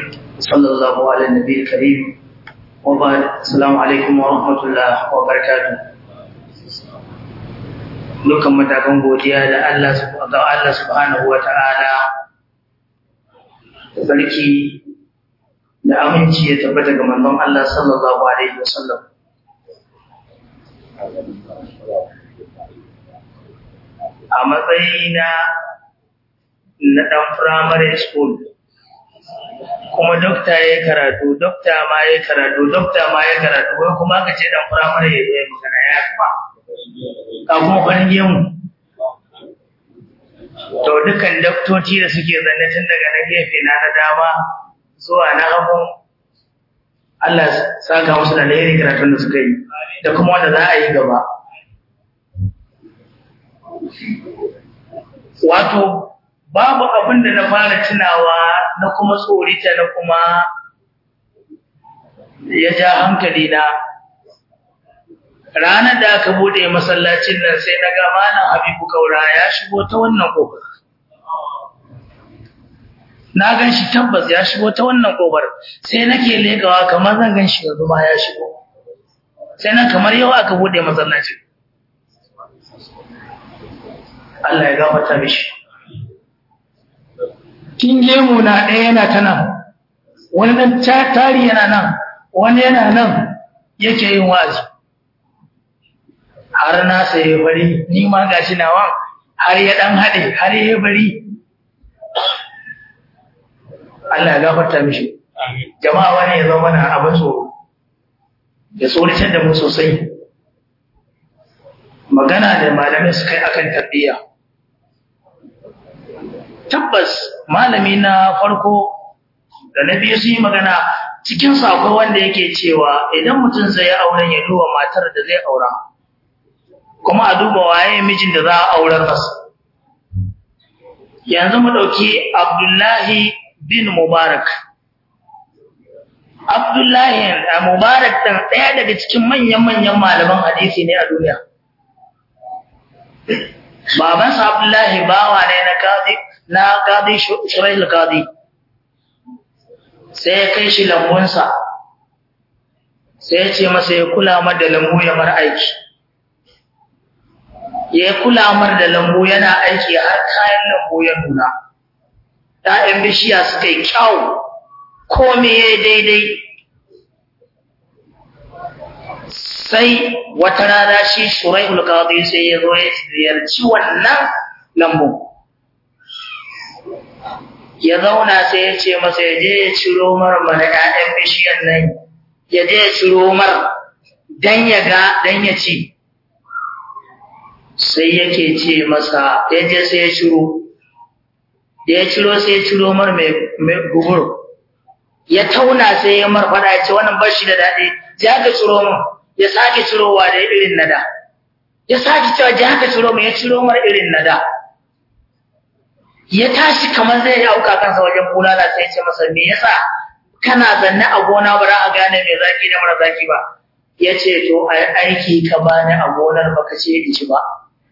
صلى الله على النبي الكريم وبعد. السلام عليكم ورحمة الله وبركاته. Dukan matakan godiya da Allah subhanahu wa ta'ala, sarki da aminci ya tabbata ga manzon Allah sallallahu alaihi wasallam. A matsayina na ɗan primary school, kuma dokta ya karatu, dokta ma ya karatu, wai kuma ka ce ɗan primary ya yi magana ya kuma. Ka kuma farin gemu. To dukkan daktoci da suke zanne tun daga na gefe na dama zuwa na hagu, Allah saka musu da alheri karatun da suka yi, da kuma wanda za a yi gaba. Wato, babu abin da na fara tunawa na kuma tsorita na kuma ya ja hankali na. Ranar da aka bude masallacin nan sai na ga Malam Habibu Kaura ya shigo ta wannan kofar. Na gan shi tabbas ya shigo ta wannan kofar, sai nake legawa kamar zan gan shi yanzu ma ya shigo. Sai nan kamar yau aka bude masallacin. Allah ya gafarta mishi. Kin gemu na ɗaya yana ta nan, wani ɗan tari yana nan, wani yana nan yake yin wa'azi. Har na saye bari, ni ma gashi nawa har ya ɗan haɗe, har ya bari. Allah ya gafarta mishi. Jama'a wani ya zama mana abin tsoro, ya tsoratar da mu sosai. Magana da malamai suka yi akan tarbiyya. Tabbas malami na farko da na biyu sun yi magana cikin sako wanda yake cewa idan mutum zai auren ya duba matar da zai aura, kuma a duba waye mijin da za a aurar masa. Yanzu mu ɗauki Abdullahi bin Mubarak. Abdullahi Mubarak ɗan ɗaya daga cikin manyan malaman hadisi ne a duniya. Babansa Abdullahi bawa ne na Qadi Shuraih al-Qadi. Sai ya kai shi lambunsa, sai ya ce masa ya kula mar da lambu ya mar aiki. Ya kula mar da lambu yana aiki har kayan lambu ya nuna. ‘Ya'yan bishiya suka yi kyau, kome ya daidai. Sai wata rana shi Shuraih al-Qadi sai ya zo ya ziyarci wannan lambu. Ya zauna sai ya ce masa ya je ya ciro mar mana ‘ya'yan bishiyan nan, ya je ya ciro mar dan ya ga dan ya ci. Sai yake ce masa ya je sai ya ciro. Da ya ciro sai ya ciro mar mai gubur. Ya tauna sai ya mar fada ya ce wannan bashi da daɗi, ja ka ciro mun. Ya sake cirowa da irin nada. Ya sake cewa ja ka ciro mun, ya ciro mar irin nada. Ya tashi kamar zai auka kansa wajen bulala sai ya ce masa me yasa kana zanne a gona ba za a gane me zaki da mara zaki ba. Ya ce to aiki ka bani a gonar baka ce in ci ba.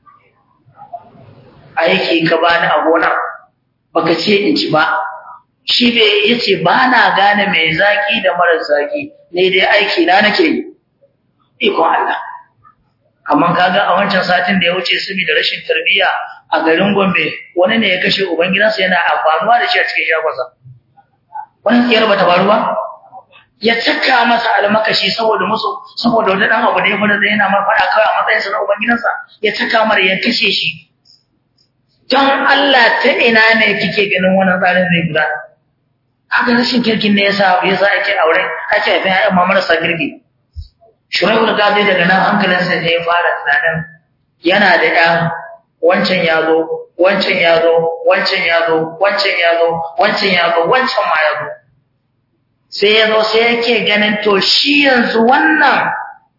Aiki ka bani a gonar baka ce in ci ba. Shi bai yace ba na gane mai zaki da mara zaki, ne dai aiki na nake yi. Iko Allah. Amma kaga a wancan satin da ya wuce saboda rashin tarbiyya a garin Gombe, wani ne ya kashe ubangidansa yana amfanuwa da shi a cikin shagonsa. Wannan tsiyar bata faru ba? Ya caka masa almakashi saboda wata dan abu da ya fada yana mar fada kawai a matsayinsa na ubangidansa, ya caka mar ya kashe shi. Don Allah ta ina ne kike ganin wannan tsarin zai gudana? Haka rashin kirkin ne yasa ake aure, ake haifin ƴaƴan ma marasa kirki. Shuraih al-Qadi daga nan hankalinsa ne ya fara tunanin yana da ɗan wancan ya zo, wancan ya zo, wancan ya zo, wancan ya zo, wancan ya zo, wancan ma ya zo. Sai ya zo sai yake ganin to shi yanzu wannan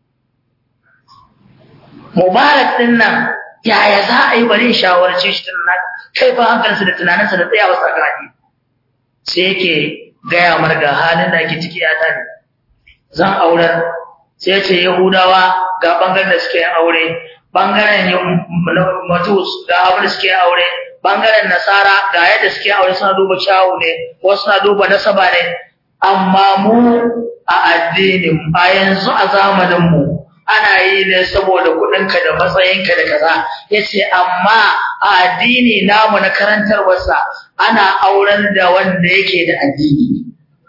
Mubarak din nan yaya za a yi bari shawarce shi tunan kai fa hankalinsa da tunaninsa da tsayawa sa gadi. Sai yake gaya mar ga halin da ake ciki ya tani. Zan aurar. Sai ce Yahudawa ga bangaren da suke yin aure, bangaren Majus ga abin da suke aure, bangaren nasara ga yadda suke aure suna duba kyawu ne wasu suna duba nasaba ne amma mu a addinin a yanzu a zamanin mu ana yi ne saboda kuɗinka da matsayinka da kaza yace amma a addini namu na karantarwarsa ana auren da wanda yake da addini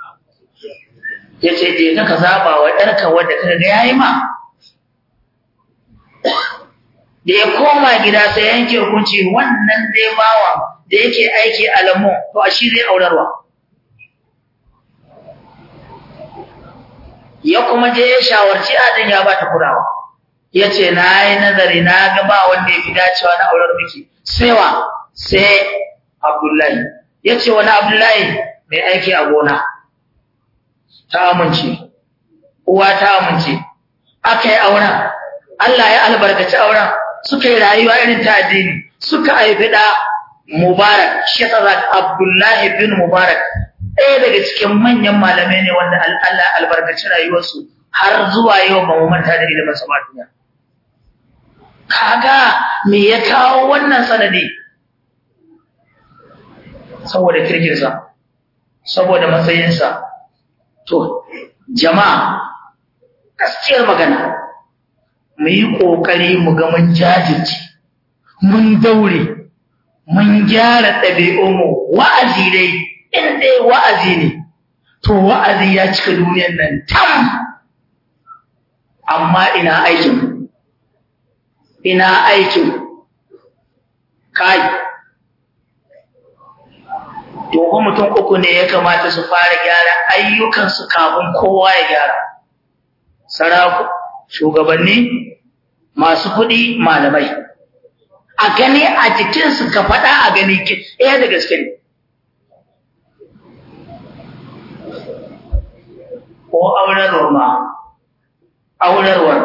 yace je ka zaba wa ɗarka wanda kaga yayi ma da ya koma gida sai yanke hukunci wannan dai bawan da yake aiki a lamu to a shi zai aurarwa ya kuma je ya shawarci adin ya bata kulawa yace nayi nazari na ga ba wanda yafi dacewa na aurar miki sai Abdullahi yace wani Abdullahi mai aiki a gona ta amince uwa ta amince akai auren Allah ya albarkaci auren suka yi rayuwa irin ta addini suka haifi da Mubarak shi yasa Abdullahi bin Mubarak ɗaya daga cikin manyan malamai ne wanda Allah albarkaci rayuwarsu har zuwa yau ba mu manta da ilimin sa duniya kaga me ya kawo wannan sanadi saboda kirkirsa saboda matsayinsa to jama'a gaskiyar magana mu yi kokari mu ga mun jajirce mun daure mun gyara ɗabi'unmu wa'azi dai in dai wa'azi ne to wa'azi ya cika duniyar nan tam amma ina aikin kai to mutum uku ne ya kamata su fara gyara ayyukansu kafin kowa ya gyara saraku shugabanni masu kuɗi malamai a gani a jikinsu ka faɗa a gani da gaske ne ko aurarwar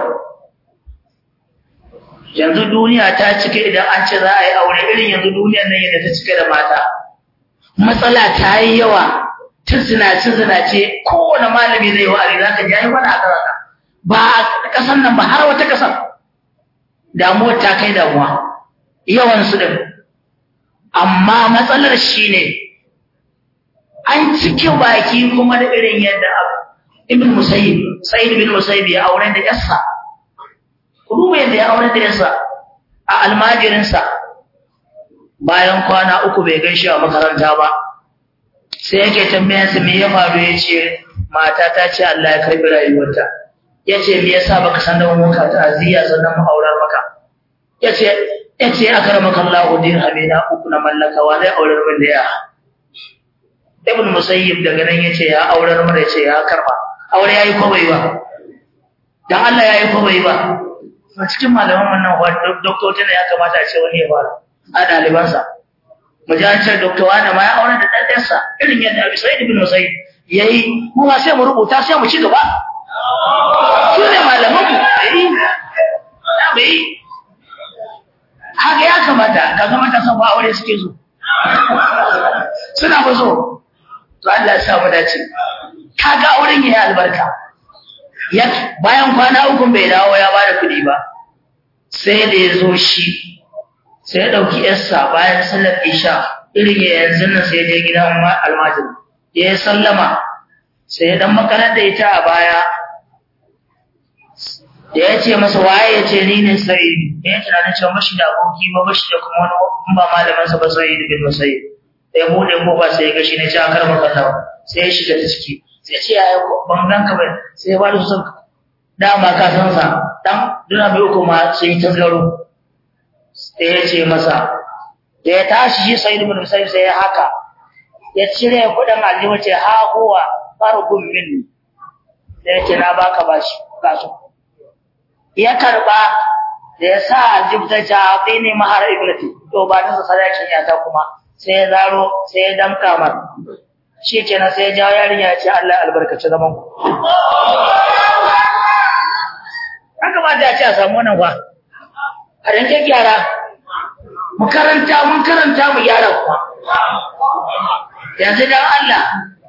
yanzu duniya ta cike idan an ce za a yi aure irin yanzu duniyar nan yadda ta cike da mata matsala ta yi yawa ta zinace kowane malami zai wa'azi za ka ji ya yi wani a ƙasa ba a ƙasan nan ba har wata ƙasar damuwar ta kai damuwa yawansu din amma matsalar shi ne an cike baki kuma da irin yadda Sa'id bin Musayyib ya aure da yarsa kuma yadda ya aure da yarsa a almajirinsa bayan kwana uku bai gaishe a makaranta ba sai yake tambayarsa me ya faru yace mata ta ce Allah ya karbi rayuwarta yace me yasa baka san da mun ka ta'aziyya sannan mu aurar maka yace akramaka Allahu dirhamina uku na mallaka wa zai aurar min da ya Ibn Musayyib daga nan yace ya aurar mu da yace ya karba aure yayi ko bai ba dan Allah yayi ko bai ba a cikin malaman wannan doctor ne ya kamata a ce wani ya fara a dalibansa mu ji an ce doctor wani ma ya aure da daddarsa irin yadda Abi Sa'id ibn Musayyib yayi mu ma sai mu rubuta sai mu ci gaba su ne malaman mu bai haka ya kamata ka ga mata san ba aure suke zo suna ba zo to Allah ya sa mu dace kaga auren yayi albarka bayan kwana uku bai dawo ya bada kudi ba sai da yazo shi sai ya dauki yarsa bayan sallar isha irin yanzu nan sai je gidan almajiri ya sallama sai dan makarar da ita a baya da ya ce masa waye ya ce ni ne Sa'id ya tunanin cewa mashi da aboki ba mashi da kuma wani ba malamansa ba Sa'id bin Musayyib ya bude kofa sai ya ga shi ne ci akar makallawa sai ya shiga ta ciki sai ce ya bangan ka bai sai ya bada su dama ka san sa dan duna bai uku ma sai tasgaro sai ya ce masa da ya tashi shi Sa'id bin Musayyib sai ya haka ya cire kudin aljihu ce ha huwa farqum minni da yake na baka bashi kaso ya karba da ya sa aljihu ta ce ne mahar iblati to ba ta sadakin ya ta kuma sai ya zaro sai ya damka mar shikenan sai ya jawo yarinya ya ce Allah albarkaci zaman ku haka ba da ce a samu wannan fa a rinke gyara mun karanta mu gyara kuma yanzu dan Allah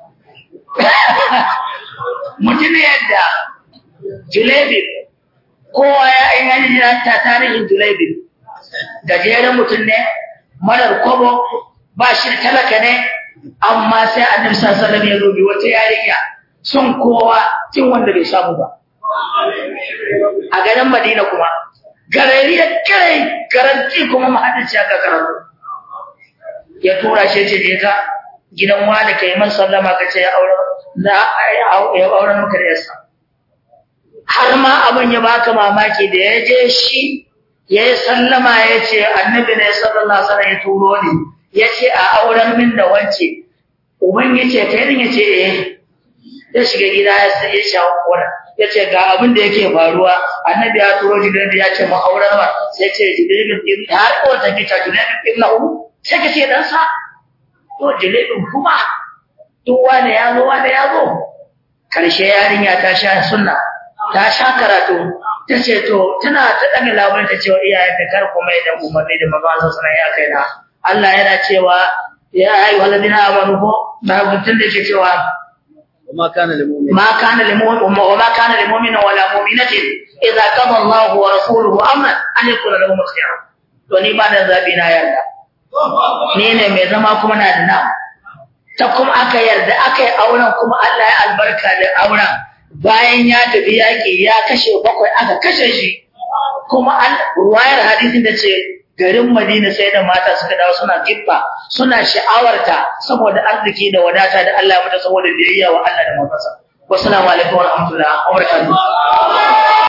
mutum yadda Julebi kowa ya yi ta tarihin Julebi gajeren mutum ne marar kobo ba shi da talaka ne amma sai annabi sallallahu alaihi wasallam ya zo bi wata yarinya sun kowa cin wanda bai samu ba a garin Madina kuma garariyar kai garanti kuma mahaddaci aka karatu ya tura shi ce je ka gidan wani kai man sallama ka ce ya aure maka da yasa har ma abin ya baka mamaki da ya je shi ya yi sallama ya ce annabi ne sallallahu alaihi wasallam ya turo ni ya ce a auren min da wance uban ya ce kai din ya ce ya shiga gida ya shawo kora ya ce ga abin da yake faruwa annabi ya turo jibril ya ce mu auren ba sai ce jibril din har ko ta kita jibril din lahu sai ka ce dan sa to jibril kuma to wani ya zo karshe yarinya ta sha sunna ta sha karatu ta ce to tana ta daga labarin ta cewa iyayen ta kar kuma idan umarni da magaza sunan ya kai na Allah yana cewa ya ayyuhal ladina amanu ba mutun da ke cewa وما كان للمؤمن وما كان للمؤمن ولا مؤمنة إذا قضى الله ورسوله أمرا أن يكون لهم الخيار to ni ba da zabi na yarda ni ne mai zama kuma na da na ta kuma aka yarda aka yi auren kuma Allah ya albarka da auren bayan ya tafi yaki ya kashe 7 aka kashe shi kuma ruwayar hadisin da ce garin Madina sai da mata suka dawo suna giffa suna sha'awarta saboda arziki da wadata da Allah ya mata saboda biyayya wa Allah da manzonsa. Wassalamu alaikum wa rahmatullahi wa barakatuh.